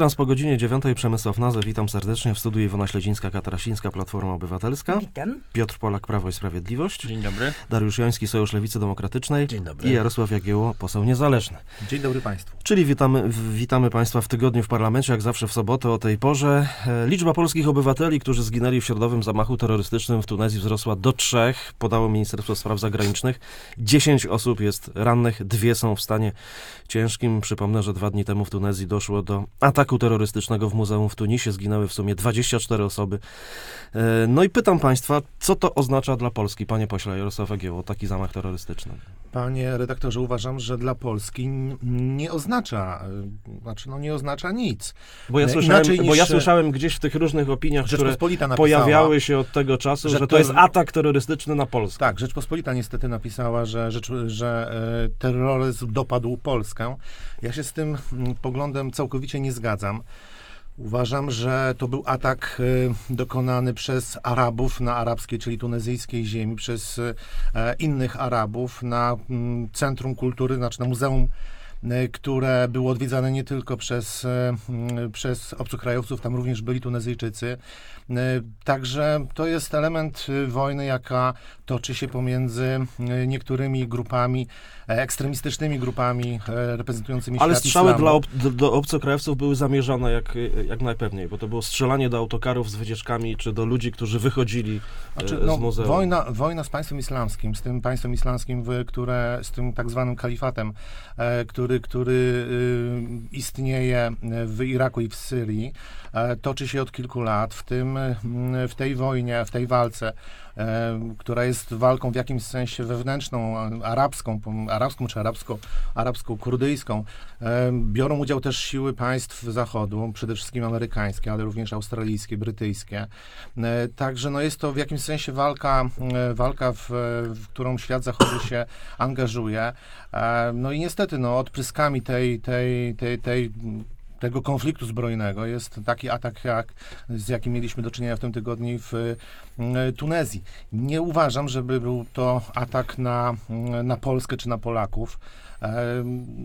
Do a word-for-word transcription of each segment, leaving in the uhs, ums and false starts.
Teraz po godzinie dziewiątej Przemysław Nazę. Witam serdecznie w studiu Iwona Śledzińska-Katarasińska, Platforma Obywatelska. Witam. Piotr Polak, Prawo i Sprawiedliwość. Dzień dobry. Dariusz Joński, Sojusz Lewicy Demokratycznej. Dzień dobry. I Jarosław Jagiełło, poseł niezależny. Dzień dobry Państwu. Czyli witamy, witamy Państwa w tygodniu w parlamencie, jak zawsze w sobotę o tej porze. Liczba polskich obywateli, którzy zginęli w środowym zamachu terrorystycznym w Tunezji, wzrosła do trzech, podało Ministerstwo Spraw Zagranicznych. Dziesięć osób jest rannych, dwie są w stanie ciężkim. Przypomnę, że dwa dni temu w Tunezji doszło do ataku terrorystycznego w muzeum w Tunisie. Zginęły w sumie dwadzieścia cztery osoby. No i pytam Państwa, co to oznacza dla Polski, panie pośle Jarosław Jagiełło, taki zamach terrorystyczny? Panie redaktorze, uważam, że dla Polski nie oznacza, znaczy no nie oznacza nic. Bo ja słyszałem, niż, bo ja słyszałem gdzieś w tych różnych opiniach, które pojawiały się od tego czasu, że, że to jest atak terrorystyczny na Polskę. Tak, Rzeczpospolita niestety napisała, że, że, że terroryzm dopadł Polskę. Ja się z tym poglądem całkowicie nie zgadzam. Uważam, że to był atak y, dokonany przez Arabów na arabskiej, czyli tunezyjskiej ziemi, przez y, innych Arabów na y, Centrum Kultury, znaczy na Muzeum, y, które było odwiedzane nie tylko przez, y, y, przez obcokrajowców, tam również byli Tunezyjczycy. Y, także to jest element y, wojny, jaka toczy się pomiędzy y, niektórymi grupami, ekstremistycznymi grupami e, reprezentującymi Ale świat strzały islamu. dla ob- do, do obcokrajowców były zamierzone jak, jak najpewniej, bo to było strzelanie do autokarów z wycieczkami, czy do ludzi, którzy wychodzili znaczy, e, z no, muzeum. Wojna, wojna z państwem islamskim, z tym państwem islamskim, w, które, z tym tak zwanym kalifatem, e, który, który e, istnieje w Iraku i w Syrii, e, toczy się od kilku lat. W, tym, w tej wojnie, w tej walce, e, która jest walką w jakimś sensie wewnętrzną, arabską, arabską czy arabsko, arabsko-kurdyjską. E, biorą udział też siły państw Zachodu, przede wszystkim amerykańskie, ale również australijskie, brytyjskie. E, także no jest to w jakimś sensie walka, e, walka w, w którą świat Zachodu się angażuje. E, no i niestety no, odpryskami tej, tej, tej, tej tego konfliktu zbrojnego jest taki atak, jak, z jakim mieliśmy do czynienia w tym tygodniu w y, Tunezji. Nie uważam, żeby był to atak na, na Polskę czy na Polaków. E,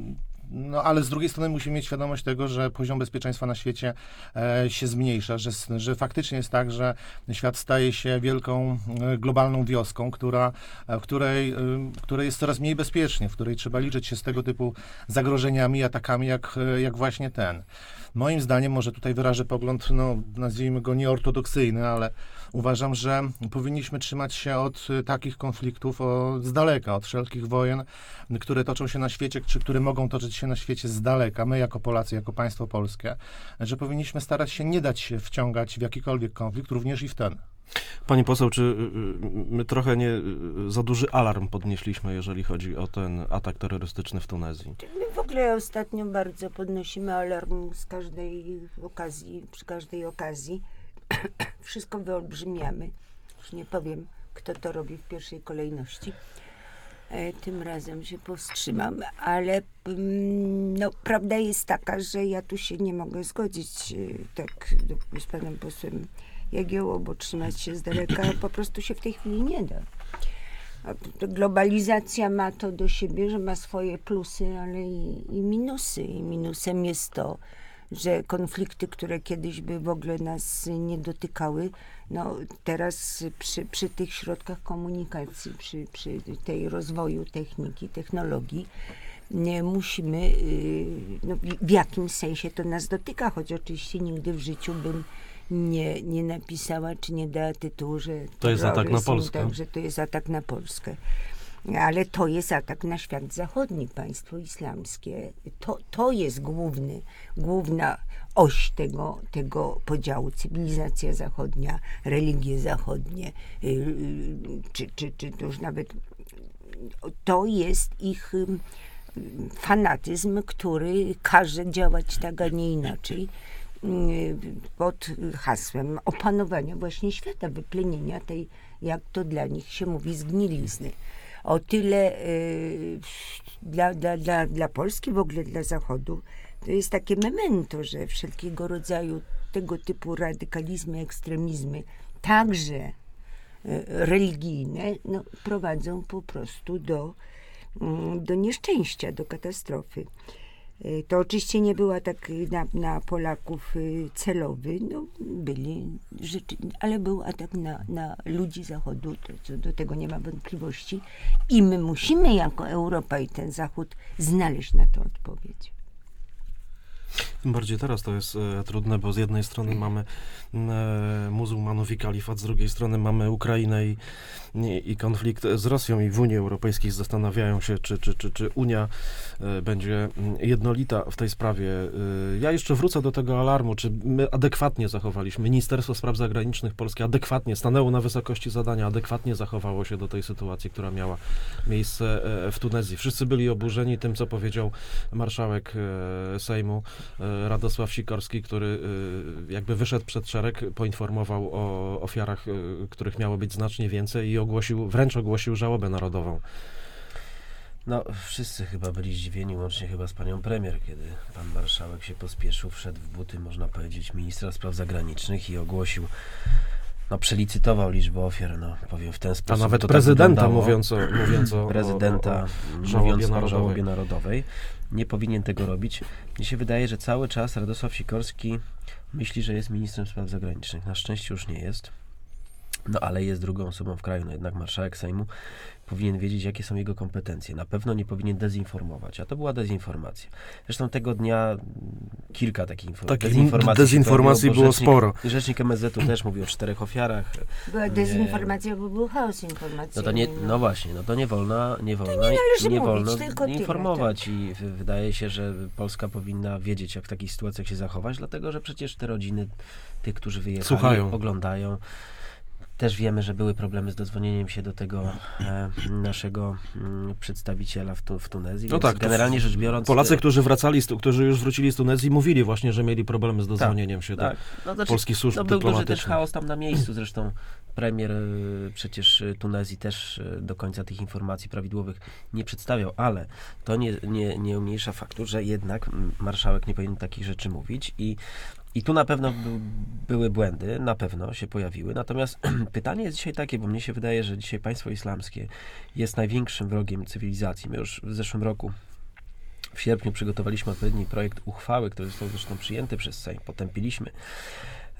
No, ale z drugiej strony musimy mieć świadomość tego, że poziom bezpieczeństwa na świecie e, się zmniejsza, że, że faktycznie jest tak, że świat staje się wielką e, globalną wioską, która, w której, e, której jest coraz mniej bezpiecznie, w której trzeba liczyć się z tego typu zagrożeniami, atakami, jak, jak właśnie ten. Moim zdaniem, może tutaj wyrażę pogląd, no, nazwijmy go nieortodoksyjny, ale uważam, że powinniśmy trzymać się od takich konfliktów o, z daleka, od wszelkich wojen, które toczą się na świecie, czy które mogą toczyć się na świecie z daleka, my jako Polacy, jako państwo polskie, że powinniśmy starać się nie dać się wciągać w jakikolwiek konflikt, również i w ten. Pani poseł, czy my trochę nie za duży alarm podnieśliśmy, jeżeli chodzi o ten atak terrorystyczny w Tunezji? My w ogóle ostatnio bardzo podnosimy alarm z każdej okazji, przy każdej okazji. Wszystko wyolbrzymiamy. Już nie powiem, kto to robi w pierwszej kolejności. E, tym razem się powstrzymam, ale no, prawda jest taka, że ja tu się nie mogę zgodzić e, tak z panem posłem Jagiełło, bo trzymać się z daleka po prostu się w tej chwili nie da. Globalizacja ma to do siebie, że ma swoje plusy, ale i, i minusy. I minusem jest to, że konflikty, które kiedyś by w ogóle nas nie dotykały, no teraz przy, przy tych środkach komunikacji, przy, przy tej rozwoju techniki, technologii, nie, musimy, no, w jakimś sensie to nas dotyka, choć oczywiście nigdy w życiu bym nie, nie napisała, czy nie dała tytułu, że to jest atak na Polskę. Tak, że to jest atak na Polskę. Ale to jest atak na świat zachodni, państwo islamskie. To, to jest główny, główna oś tego, tego podziału. Cywilizacja zachodnia, religie zachodnie, yy, czy, czy, czy to już nawet to jest ich yy, fanatyzm, który każe działać tak, a nie inaczej, pod hasłem opanowania właśnie świata, wyplenienia tej, jak to dla nich się mówi, zgnilizny. O tyle y, dla, dla, dla, dla Polski, w ogóle dla Zachodu, to jest takie memento, że wszelkiego rodzaju tego typu radykalizmy, ekstremizmy, także y, religijne, no, prowadzą po prostu do, y, do nieszczęścia, do katastrofy. Y, To oczywiście nie był atak y, na, na Polaków y, celowy, no byli rzeczy, ale był atak na, na ludzi Zachodu, to, co do tego nie ma wątpliwości. I my musimy jako Europa i ten Zachód znaleźć na to odpowiedź. Tym bardziej teraz to jest e, trudne, bo z jednej strony mamy e, muzułmanów i kalifat, z drugiej strony mamy Ukrainę i, i, i konflikt z Rosją i w Unii Europejskiej zastanawiają się, czy, czy, czy, czy Unia e, będzie jednolita w tej sprawie. E, ja jeszcze wrócę do tego alarmu, czy my adekwatnie zachowaliśmy, Ministerstwo Spraw Zagranicznych Polskie adekwatnie stanęło na wysokości zadania, adekwatnie zachowało się do tej sytuacji, która miała miejsce e, w Tunezji. Wszyscy byli oburzeni tym, co powiedział marszałek e, Sejmu Radosław Sikorski, który jakby wyszedł przed szereg, poinformował o ofiarach, których miało być znacznie więcej i ogłosił, wręcz ogłosił żałobę narodową. No, wszyscy chyba byli zdziwieni, łącznie chyba z panią premier, kiedy pan marszałek się pospieszył, wszedł w buty, można powiedzieć, ministra spraw zagranicznych i ogłosił, no przelicytował liczbę ofiar, no powiem w ten sposób. A nawet to prezydenta tak mówiąc o, mówiąc o, prezydenta o, o, o mówiąc żałobie o narodowej. żałobie narodowej. Nie powinien tego robić. Mnie się wydaje, że cały czas Radosław Sikorski myśli, że jest ministrem spraw zagranicznych. Na szczęście już nie jest. No ale jest drugą osobą w kraju, no jednak marszałek Sejmu powinien wiedzieć, jakie są jego kompetencje. Na pewno nie powinien dezinformować, a to była dezinformacja. Zresztą tego dnia kilka takich informacji. Takich dezinformacji, dezinformacji było rzecznik, sporo. Rzecznik M S Z u też mówił o czterech ofiarach. Była dezinformacja, bo był chaos informacyjny. No to nie, no właśnie, no to nie wolno, nie wolno, nie należy nie mówić, wolno tylko tyle, informować i w- wydaje się, że Polska powinna wiedzieć, jak w takich sytuacjach się zachować, dlatego, że przecież te rodziny tych, którzy wyjechali, Słuchają. oglądają. Też wiemy, że były problemy z dodzwonieniem się do tego e, naszego m, przedstawiciela w, tu, w Tunezji, No więc tak, to generalnie rzecz biorąc... Polacy, którzy wracali, z, którzy już wrócili z Tunezji, mówili właśnie, że mieli problemy z dodzwonieniem się tak. do No, znaczy, polskich służb no, był duży też dyplomatycznych. chaos tam na miejscu, zresztą premier y, przecież y, Tunezji też y, do końca tych informacji prawidłowych nie przedstawiał, ale to nie, nie, nie umniejsza faktu, że jednak mm, marszałek nie powinien takich rzeczy mówić i I tu na pewno by, były błędy, na pewno się pojawiły. Natomiast pytanie jest dzisiaj takie, bo mnie się wydaje, że dzisiaj państwo islamskie jest największym wrogiem cywilizacji. My już w zeszłym roku, w sierpniu, przygotowaliśmy odpowiedni projekt uchwały, który został zresztą przyjęty przez Sejm. Potępiliśmy e,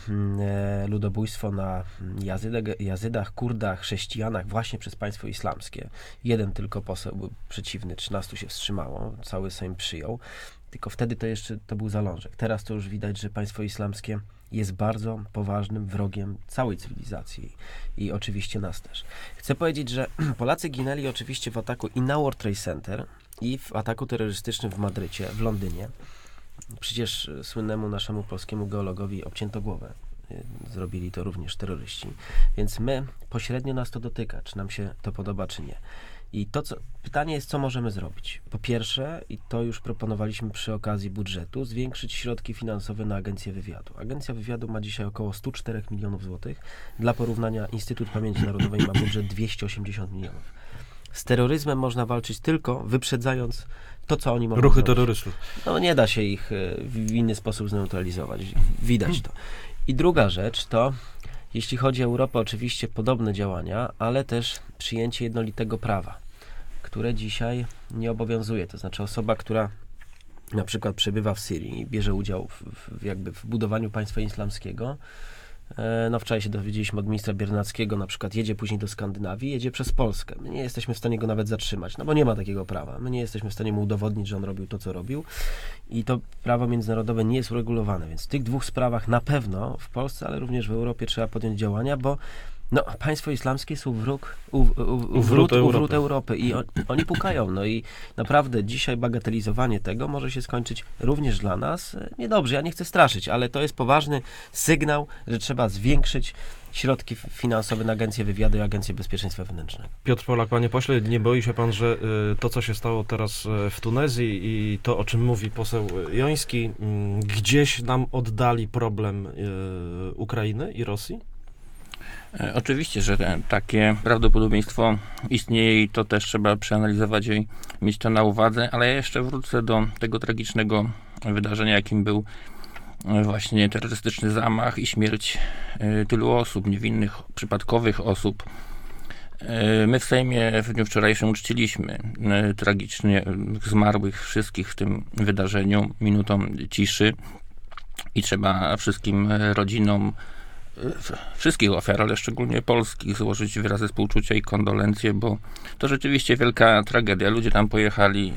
e, ludobójstwo na Jazydach, Jazydach, Kurdach, chrześcijanach właśnie przez państwo islamskie. Jeden tylko poseł był przeciwny, trzynastu się wstrzymało, cały Sejm przyjął. Tylko wtedy to jeszcze to był zalążek. Teraz to już widać, że państwo islamskie jest bardzo poważnym wrogiem całej cywilizacji i oczywiście nas też. Chcę powiedzieć, że Polacy ginęli oczywiście w ataku i na World Trade Center, i w ataku terrorystycznym w Madrycie, w Londynie. Przecież słynnemu naszemu polskiemu geologowi obcięto głowę. Zrobili to również terroryści. Więc my, pośrednio nas to dotyka, czy nam się to podoba, czy nie. I to, co, pytanie jest, co możemy zrobić. Po pierwsze, i to już proponowaliśmy przy okazji budżetu, zwiększyć środki finansowe na Agencję Wywiadu. Agencja Wywiadu ma dzisiaj około sto cztery milionów złotych. Dla porównania Instytut Pamięci Narodowej ma budżet dwieście osiemdziesiąt milionów. Z terroryzmem można walczyć tylko wyprzedzając to, co oni mogą Ruchy zrobić. terrorystów. No nie da się ich w inny sposób zneutralizować. Widać to. I druga rzecz to, jeśli chodzi o Europę, oczywiście podobne działania, ale też przyjęcie jednolitego prawa, które dzisiaj nie obowiązuje. To znaczy osoba, która na przykład przebywa w Syrii i bierze udział w, w, jakby w budowaniu państwa islamskiego. E, no wczoraj się dowiedzieliśmy od ministra Biernackiego, na przykład jedzie później do Skandynawii, jedzie przez Polskę. My nie jesteśmy w stanie go nawet zatrzymać, no bo nie ma takiego prawa. My nie jesteśmy w stanie mu udowodnić, że on robił to, co robił i to prawo międzynarodowe nie jest uregulowane, więc w tych dwóch sprawach na pewno w Polsce, ale również w Europie trzeba podjąć działania, bo no, państwo islamskie są wróg, u, u, u, u, wrót, Europy. u wrót Europy i on, oni pukają. No i naprawdę dzisiaj bagatelizowanie tego może się skończyć również dla nas niedobrze. Ja nie chcę straszyć, ale to jest poważny sygnał, że trzeba zwiększyć środki finansowe na Agencję Wywiadu i Agencję Bezpieczeństwa Wewnętrznego. Piotr Polak, panie pośle, nie boi się pan, że y, to, co się stało teraz y, w Tunezji i to, o czym mówi poseł Joński, y, gdzieś nam oddali problem y, Ukrainy i Rosji? Oczywiście, że takie prawdopodobieństwo istnieje i to też trzeba przeanalizować i mieć to na uwadze, ale ja jeszcze wrócę do tego tragicznego wydarzenia, jakim był właśnie terrorystyczny zamach i śmierć tylu osób, niewinnych, przypadkowych osób. My w Sejmie w dniu wczorajszym uczciliśmy tragicznie zmarłych wszystkich w tym wydarzeniu minutą ciszy i trzeba wszystkim rodzinom wszystkich ofiar, ale szczególnie polskich, złożyć wyrazy współczucia i kondolencje, bo to rzeczywiście wielka tragedia. Ludzie tam pojechali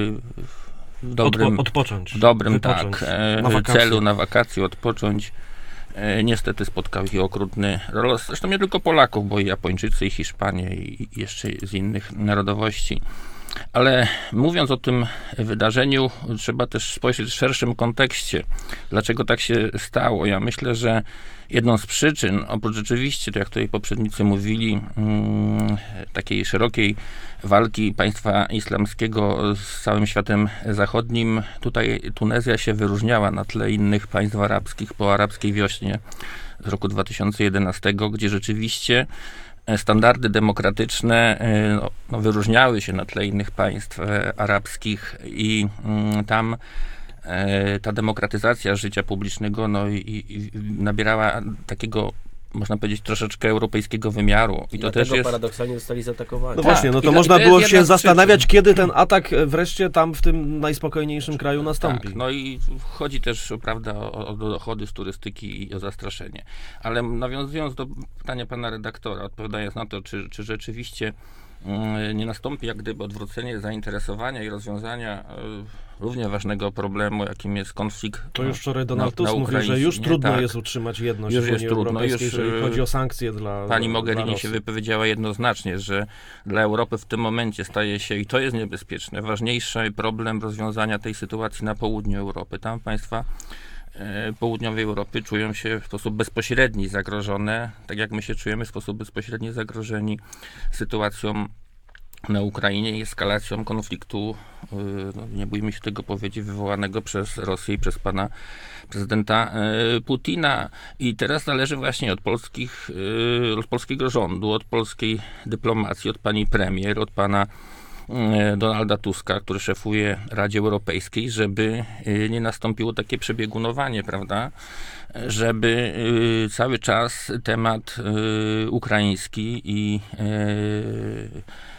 w dobrym, Odpo- odpocząć. w dobrym wypocząć. tak, Na wakacje. celu, na wakacje, odpocząć. Niestety spotkał ich okrutny los. Zresztą nie tylko Polaków, bo i Japończycy, i Hiszpanie, i jeszcze z innych narodowości. Ale mówiąc o tym wydarzeniu, trzeba też spojrzeć w szerszym kontekście. Dlaczego tak się stało? Ja myślę, że jedną z przyczyn, oprócz rzeczywiście, to jak tutaj poprzednicy mówili, mm, takiej szerokiej walki państwa islamskiego z całym światem zachodnim, tutaj Tunezja się wyróżniała na tle innych państw arabskich po arabskiej wiośnie z roku dwa tysiące jedenastego, gdzie rzeczywiście standardy demokratyczne no, no, wyróżniały się na tle innych państw e, arabskich i mm, tam e, ta demokratyzacja życia publicznego no, i, i nabierała takiego, można powiedzieć, troszeczkę europejskiego wymiaru. I to Dlatego też jest... paradoksalnie zostali zaatakowani. No Tak, właśnie, no i to to- można i to jest było jedna się z zastanawiać, przyczyn. kiedy ten atak wreszcie tam w tym najspokojniejszym kraju nastąpi. Tak, no i chodzi też, prawda, o, o dochody z turystyki i o zastraszenie. Ale nawiązując do pytania pana redaktora, odpowiadając na to, czy, czy rzeczywiście mm, nie nastąpi jak gdyby odwrócenie zainteresowania i rozwiązania y, równie ważnego problemu, jakim jest konflikt. To no, już wczoraj Donald na- Tusk na mówił, że Ukrainie. już trudno Tak. jest utrzymać jedność Już w jest Unii trudno, Europejskiej, już, jeżeli y, chodzi o sankcje dla Pani dla Mogherini Rosji. się wypowiedziała jednoznacznie, że dla Europy w tym momencie staje się, i to jest niebezpieczne, ważniejszy problem rozwiązania tej sytuacji na południu Europy. Tam państwa e, południowej Europy czują się w sposób bezpośredni zagrożone, tak jak my się czujemy w sposób bezpośredni zagrożeni sytuacją na Ukrainie i eskalacją konfliktu, y, no, nie bójmy się tego powiedzieć, wywołanego przez Rosję i przez pana prezydenta y, Putina. I teraz należy właśnie od polskich, y, od polskiego rządu, od polskiej dyplomacji, od pani premier, od pana y, Donalda Tuska, który szefuje Radzie Europejskiej, żeby y, nie nastąpiło takie przebiegunowanie, prawda? Żeby y, cały czas temat y, ukraiński i y,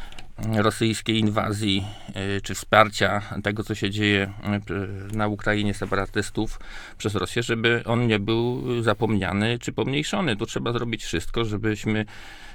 rosyjskiej inwazji y, czy wsparcia tego, co się dzieje y, na Ukrainie separatystów przez Rosję, żeby on nie był zapomniany czy pomniejszony. Tu trzeba zrobić wszystko, żebyśmy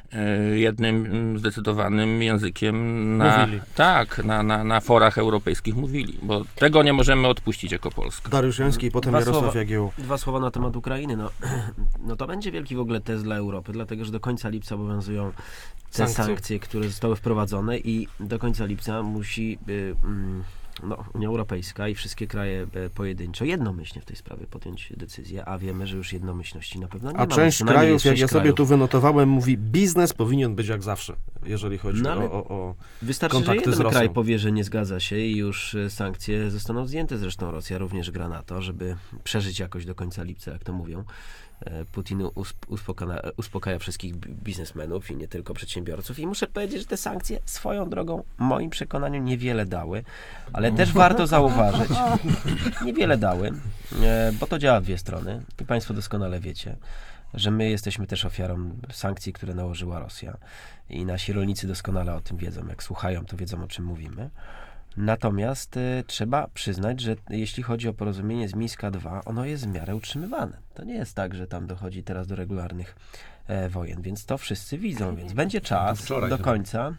y, jednym zdecydowanym językiem na, Mówili. tak, na, na, na forach europejskich mówili, bo tego nie możemy odpuścić jako Polska. Dariusz Joński i potem Dwa Jarosław słowa. Jagiełło. Dwa słowa na temat Ukrainy. No, no to będzie wielki w ogóle test dla Europy, dlatego że do końca lipca obowiązują te Sankcje. sankcje, które zostały wprowadzone i do końca lipca musi y, mm, no, Unia Europejska i wszystkie kraje y, pojedynczo jednomyślnie w tej sprawie podjąć decyzję, a wiemy, że już jednomyślności na pewno nie A ma. część Co najmniej krajów, jest jak sześć ja sobie krajów. tu wynotowałem, mówi, biznes powinien być jak zawsze, jeżeli chodzi No ale o, o, o... Wystarczy, że kontakty z jeden Rosją. kraj powie, że nie zgadza się i już y, sankcje zostaną zdjęte. Zresztą Rosja również gra na to, żeby przeżyć jakoś do końca lipca, jak to mówią. E, Putin usp- uspokaja, uspokaja wszystkich bi- biznesmenów i nie tylko przedsiębiorców. I muszę powiedzieć, że te sankcje swoją drogą, w moim przekonaniu, niewiele dały, ale też warto zauważyć, niewiele dały, e, bo to działa w dwie strony i Państwo doskonale wiecie, że my jesteśmy też ofiarą sankcji, które nałożyła Rosja i nasi rolnicy doskonale o tym wiedzą. Jak słuchają, to wiedzą, o czym mówimy. Natomiast y, trzeba przyznać, że jeśli chodzi o porozumienie z Mińska dwa, ono jest w miarę utrzymywane. To nie jest tak, że tam dochodzi teraz do regularnych e, wojen, więc to wszyscy widzą, więc będzie czas wczoraj do chyba. końca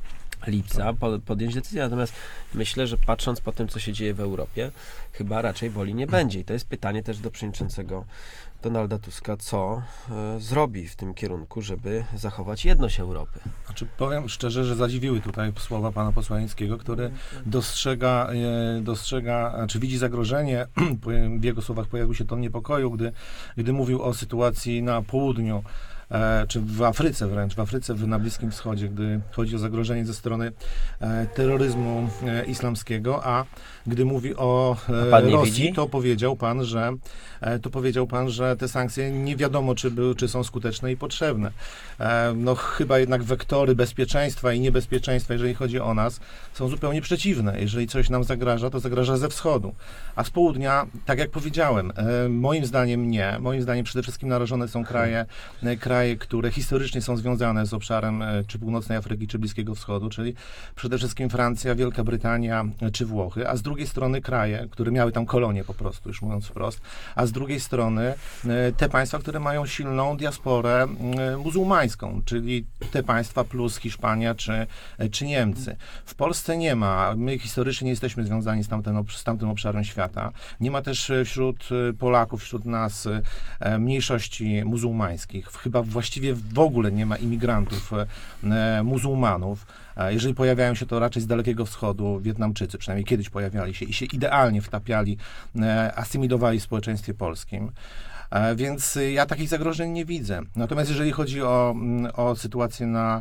lipca po, podjąć decyzję. Natomiast myślę, że patrząc po tym, co się dzieje w Europie, chyba raczej woli nie będzie. I to jest pytanie też do przewodniczącego Donalda Tuska, co e, zrobi w tym kierunku, żeby zachować jedność Europy. Znaczy, powiem szczerze, że zadziwiły tutaj słowa pana posła Jońskiego, który dostrzega, e, dostrzega, znaczy widzi zagrożenie, w jego słowach pojawił się ton niepokoju, gdy, gdy mówił o sytuacji na południu, e, czy w Afryce wręcz, w Afryce, w, na Bliskim Wschodzie, gdy chodzi o zagrożenie ze strony e, terroryzmu e, islamskiego, a gdy mówi o A e, pan nie Rosji, widzi? to powiedział pan, że e, to powiedział pan, że te sankcje nie wiadomo, czy, były, czy są skuteczne i potrzebne. E, no chyba jednak wektory bezpieczeństwa i niebezpieczeństwa, jeżeli chodzi o nas, są zupełnie przeciwne. Jeżeli coś nam zagraża, to zagraża ze wschodu. A z południa, tak jak powiedziałem, e, moim zdaniem nie. Moim zdaniem przede wszystkim narażone są kraje, e, kraje kraje, które historycznie są związane z obszarem e, czy północnej Afryki, czy Bliskiego Wschodu, czyli przede wszystkim Francja, Wielka Brytania e, czy Włochy, a z drugiej strony kraje, które miały tam kolonie po prostu, już mówiąc wprost, a z drugiej strony e, te państwa, które mają silną diasporę e, muzułmańską, czyli te państwa plus Hiszpania czy, e, czy Niemcy. W Polsce nie ma, my historycznie nie jesteśmy związani z tamtym, ob- z tamtym obszarem świata. Nie ma też e, wśród e, Polaków, wśród nas e, mniejszości muzułmańskich. Chyba właściwie w ogóle nie ma imigrantów e, muzułmanów. E, jeżeli pojawiają się, to raczej z Dalekiego Wschodu Wietnamczycy, przynajmniej kiedyś pojawiali się i się idealnie wtapiali, e, asymilowali w społeczeństwie polskim. E, Więc ja takich zagrożeń nie widzę. Natomiast jeżeli chodzi o, o sytuację na,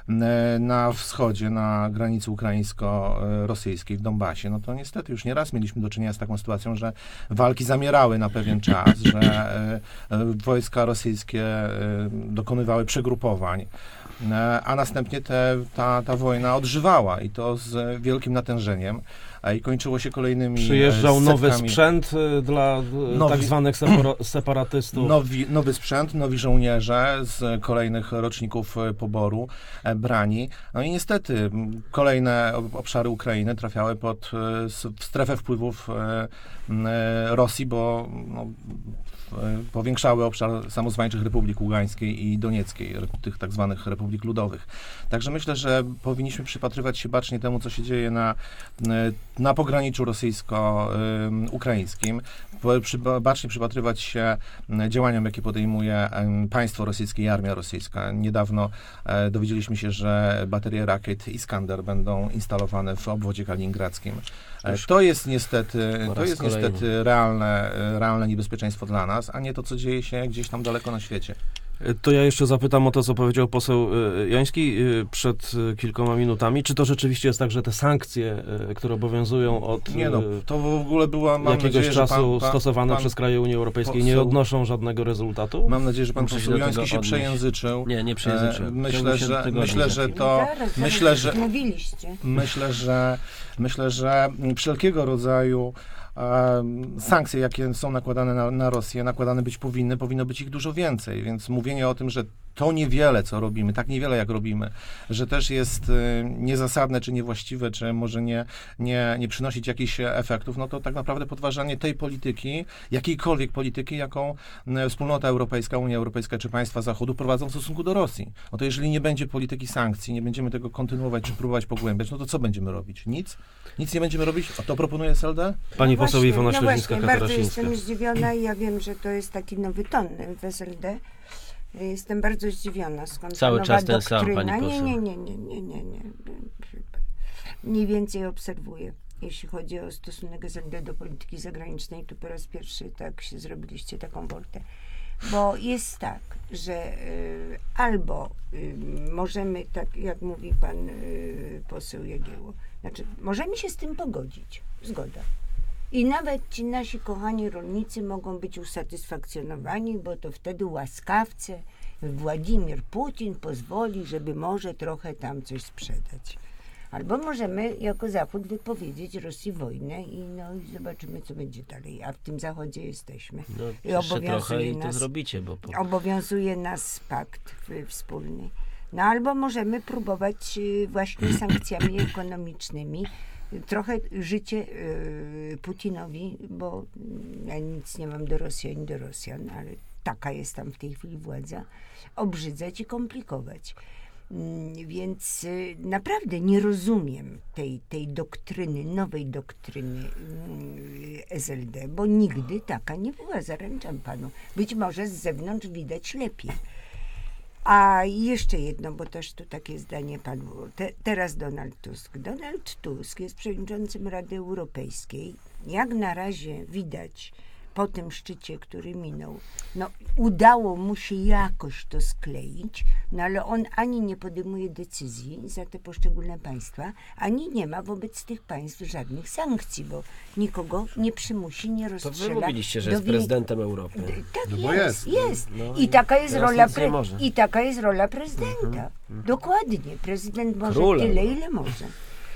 na wschodzie, na granicy ukraińsko-rosyjskiej, w Donbasie, no to niestety już nieraz mieliśmy do czynienia z taką sytuacją, że walki zamierały na pewien czas, że e, e, wojska rosyjskie e, dokonywały przegrupowań, e, a następnie te, ta, ta wojna odżywała i to z wielkim natężeniem. I kończyło się kolejnymi Przyjeżdżał nowy setkami. sprzęt y, dla y, Nowi- tak zwanych separa- separatystów. Nowi, nowy sprzęt, nowi żołnierze z kolejnych roczników e, poboru e, brani. No i niestety m, kolejne ob- obszary Ukrainy trafiały pod e, s- w strefę wpływów e, m, e, Rosji, bo no, w- e, powiększały obszar samozwańczych Republik Ługańskiej i Donieckiej, re- tych tak zwanych republik ludowych. Także myślę, że powinniśmy przypatrywać się bacznie temu, co się dzieje na, e, na pograniczu rosyjsko-ukraińskim. Po- przy- Bacznie przypatrywać się m, działaniom, jakie podejmuje em, państwo rosyjskie i armia rosyjska. Niedawno e, dowiedzieliśmy się, że baterie rakiet Iskander będą instalowane w obwodzie kaliningradzkim. E, Już to jest niestety, po to raz jest kolejny. niestety realne, e, realne niebezpieczeństwo dla nas, a nie to, co dzieje się gdzieś tam daleko na świecie. To ja jeszcze zapytam o to, co powiedział poseł y, Joński y, przed y, kilkoma minutami. Czy to rzeczywiście jest tak, że te sankcje, y, które obowiązują od Nie no, y, to w ogóle była, mam jakiegoś nadzieję, że czasu pan, pan, stosowane pan, przez kraje Unii Europejskiej, nie poseł- odnoszą żadnego rezultatu? Mam nadzieję, że pan Muszę się poseł do tego Joński się odnieść. przejęzyczył. Nie, nie przejęzyczyłem. E, myślę, Chciałbym się że- do tego myślę, odnieść. że No to- zaraz, myślę, zaraz, że- mówiliście. Myślę, że myślę, że wszelkiego rodzaju e, sankcje, jakie są nakładane na, na Rosję, nakładane być powinny, powinno być ich dużo więcej, więc mówienie o tym, że to niewiele, co robimy, tak niewiele, jak robimy, że też jest e, niezasadne, czy niewłaściwe, czy może nie, nie, nie przynosić jakichś efektów, no to tak naprawdę podważanie tej polityki, jakiejkolwiek polityki, jaką e, Wspólnota Europejska, Unia Europejska, czy państwa Zachodu prowadzą w stosunku do Rosji. No to jeżeli nie będzie polityki sankcji, nie będziemy tego kontynuować, czy próbować pogłębiać, no to co będziemy robić? Nic? Nic nie będziemy robić? O to proponuje S L D? Pani No poseł właśnie, Iwona no właśnie, bardzo Śledzińska-Katarasińska. jestem zdziwiona i ja wiem, że to jest taki nowy ton w S L D. Jestem bardzo zdziwiona, skąd Cały ta czas nowa ten sam, doktryna. pani Nie, poseł. nie, nie, nie, nie, nie, nie. Mniej więcej obserwuję. Jeśli chodzi o stosunek S L D do polityki zagranicznej, to po raz pierwszy tak się zrobiliście taką woltę. Bo jest tak, że y, albo y, możemy, tak jak mówi pan y, poseł Jagiełło, znaczy możemy się z tym pogodzić, zgoda. I nawet ci nasi kochani rolnicy mogą być usatysfakcjonowani, bo to wtedy łaskawce Władimir Putin pozwoli, żeby może trochę tam coś sprzedać. Albo możemy jako Zachód wypowiedzieć Rosji wojnę i, no, i zobaczymy, co będzie dalej. A w tym Zachodzie jesteśmy. No, I jeszcze trochę obowiązuje i to nas, zrobicie, bo po... obowiązuje nas pakt y, wspólny. No albo możemy próbować y, właśnie sankcjami ekonomicznymi trochę życie y, Putinowi, bo ja nic nie mam do Rosji ani do Rosjan, ale taka jest tam w tej chwili władza, obrzydzać i komplikować. Mm, Więc y, naprawdę nie rozumiem tej, tej doktryny, nowej doktryny y, S L D, bo nigdy taka nie była, zaręczam panu. Być może z zewnątrz widać lepiej. A jeszcze jedno, bo też tu takie zdanie padło. Te, teraz Donald Tusk. Donald Tusk jest przewodniczącym Rady Europejskiej. Jak na razie widać po tym szczycie, który minął, no udało mu się jakoś to skleić, no ale on ani nie podejmuje decyzji za te poszczególne państwa, ani nie ma wobec tych państw żadnych sankcji, bo nikogo nie przymusi, nie To rozstrzela. wy mówiliście, że do jest winy- prezydentem Europy. Tak No bo jest, jest. jest. No I i taka jest teraz rola nic nie pre- może. i taka jest rola prezydenta. Dokładnie. Prezydent może Królem. tyle, ile może.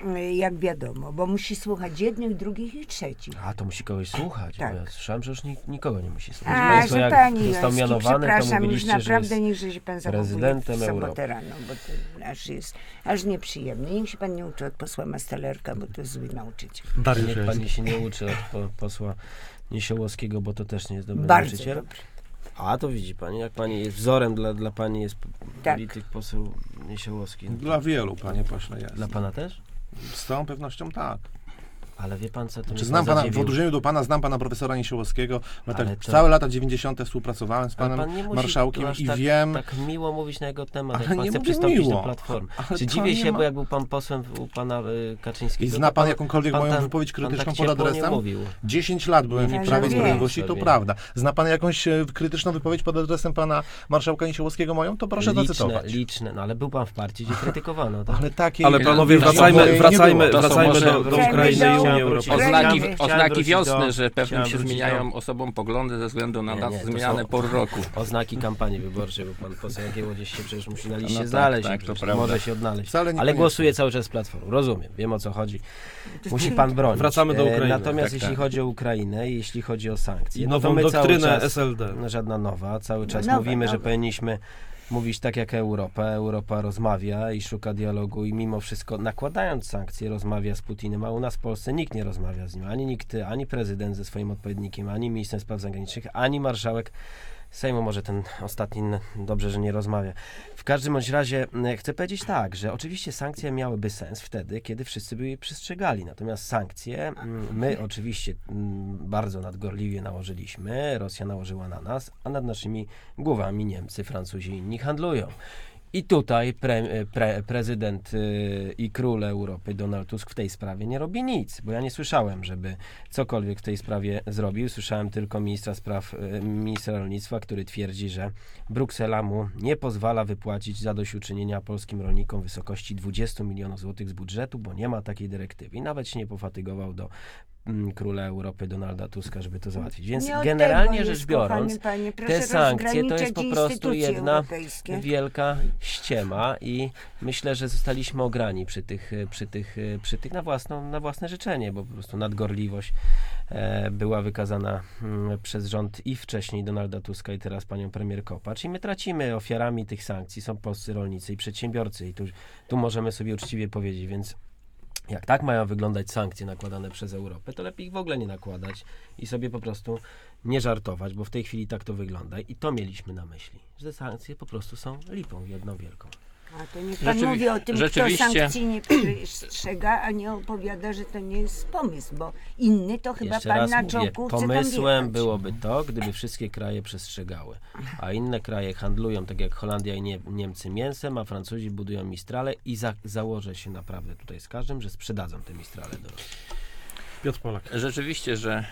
jak wiadomo, bo musi słuchać jednych, drugich i trzecich. A, to musi kogoś słuchać. Tak. Bo ja słyszałem, że już nik- nikogo nie musi słuchać. A, Państwo, że jak pani został Joński, mianowany, to przepraszam, już mówiliście, że naprawdę jest... niech że się pan zachowuje prezydentem w sobotę Europy. rano, bo to aż jest aż nieprzyjemne. Niech się pan nie uczy od posła Mastalerka, bo to jest zły nauczyciel. Dariusz Niech Joński. pani się nie uczy od po, posła Niesiołowskiego, bo to też nie jest dobry Bardzo nauczyciel. dobry. A, to widzi pani, jak pani jest wzorem dla, dla pani jest Tak. polityk poseł Niesiołowski. Dla wielu, panie pośle, jest. Dla pana też? Z całą pewnością tak. Ale wie pan, co to Czy mnie znam pana, w zadziwiło? odróżnieniu do pana, znam pana profesora Niesiołowskiego, bo tak Ale to- całe lata dziewięćdziesiąte współpracowałem z Ale panem pan nie musi marszałkiem aż i tak, wiem... tak miło mówić na jego temat, Ale jak pan nie chce mówię przystąpić miło. do Platformy. Ale Czy to dziwię nie się, ma- bo jak był pan posłem u pana y, Kaczyńskiego... I zna to pan jakąkolwiek pan moją tam- wypowiedź pan krytyczną tak pod ciepło nie adresem? mówił. dziesięć lat byłem Nie, w no Prawie i wiem. Sprawiedliwości, to Sobie. prawda. Zna pan jakąś e, krytyczną wypowiedź pod adresem pana marszałka Niesiołowskiego moją? To proszę liczne, zacytować. liczne, no ale był pan w partii, gdzie krytykowano. Tak? Ale takiej... Ale panowie, To są wracajmy, moje- wracajmy, To są wracajmy może- do, do Chciałem Ukrainy i do- Unii Chciałem Europejskiej. wrócić- Oznaki, Chciałem oznaki wrócić wiosny, do- że pewnym chciałem się wrócić zmieniają do- osobom poglądy ze względu na Nie, nas nie, to zmieniane są- por roku. Oznaki kampanii wyborczej, bo pan poseł Jagiełło gdzieś się przecież musi na liście No tak, znaleźć. tak, i to przecież prawda. może się odnaleźć. Wcale Ale niekoniecznie. głosuje cały czas z Platformą. Rozumiem, wiem o co chodzi. Musi pan bronić. Wracamy do E, Ukrainy. Natomiast Tak, jeśli tak. chodzi o Ukrainę i jeśli chodzi o sankcje, I no to nową my cały doktrynę czas, S L D. no, żadna nowa, cały czas Nowa, mówimy, że nowa. powinniśmy mówić tak jak Europa. Europa rozmawia i szuka dialogu i mimo wszystko nakładając sankcje rozmawia z Putinem, a u nas w Polsce nikt nie rozmawia z nim. Ani nikt, ani prezydent ze swoim odpowiednikiem, ani minister spraw zagranicznych, ani marszałek Sejmu, może ten ostatni n- dobrze, że nie rozmawia. W każdym bądź razie m, chcę powiedzieć tak, że oczywiście sankcje miałyby sens wtedy, kiedy wszyscy by je przestrzegali. Natomiast sankcje m, my oczywiście m, bardzo nadgorliwie nałożyliśmy, Rosja nałożyła na nas, a nad naszymi głowami Niemcy, Francuzi i inni handlują. I tutaj pre, pre, prezydent y, i król Europy Donald Tusk w tej sprawie nie robi nic, bo ja nie słyszałem, żeby cokolwiek w tej sprawie zrobił. Słyszałem tylko ministra spraw, y, ministra rolnictwa, który twierdzi, że Bruksela mu nie pozwala wypłacić zadośćuczynienia polskim rolnikom w wysokości dwadzieścia milionów złotych z budżetu, bo nie ma takiej dyrektywy. I nawet się nie pofatygował do mm, króla Europy Donalda Tuska, żeby to załatwić. Więc Nie od generalnie tego rzecz jest, biorąc, kochany panie. Proszę te sankcje to jest rozgraniczać po prostu instytucje jedna europejskie. wielka ściema i myślę, że zostaliśmy ograni przy tych, przy tych, przy tych na, własną, na własne życzenie, bo po prostu nadgorliwość e, była wykazana mm, przez rząd i wcześniej Donalda Tuska i teraz panią premier Kopacz i my tracimy. Ofiarami tych sankcji są polscy rolnicy i przedsiębiorcy i tu, tu możemy sobie uczciwie powiedzieć, więc jak tak mają wyglądać sankcje nakładane przez Europę, to lepiej ich w ogóle nie nakładać i sobie po prostu nie żartować, bo w tej chwili tak to wygląda i to mieliśmy na myśli, że te sankcje po prostu są lipą jedną wielką. A to niech pan Rzeczywi- mówi o tym, kto rzeczywiście- sankcji nie przestrzega, a nie opowiada, że to nie jest pomysł, bo inny to chyba Jeszcze pan raz na mówię, czołku chce tam pomysłem wjechać. byłoby to, gdyby wszystkie kraje przestrzegały, a inne kraje handlują, tak jak Holandia i nie, Niemcy mięsem, a Francuzi budują Mistrale i za, założę się naprawdę tutaj z każdym, że sprzedadzą te Mistrale do Rosji. Piotr Polak. Rzeczywiście, że